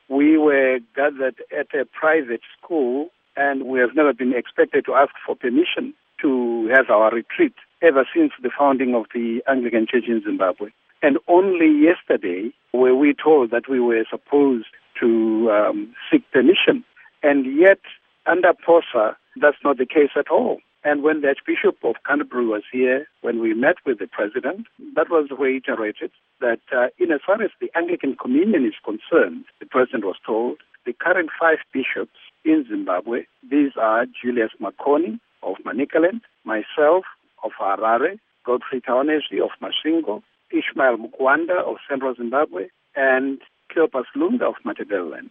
We were gathered at a private school, and we have never been expected to ask for permission to have our retreat ever since the founding of the Anglican Church in Zimbabwe. And only yesterday were we told that we were supposed to seek permission. And yet, under POSA, that's not the case at all. And when the Archbishop of Canterbury was here, when we met with the President, that was reiterated that in as far as the Anglican Communion is concerned, the President was told, the current 5 bishops in Zimbabwe, these are Julius Makoni of Manicaland, myself of Harare, Godfrey Tawanesi of Masvingo, Ishmael Mukwanda of Central Zimbabwe, and Cleopas Lunda of Matabeleland.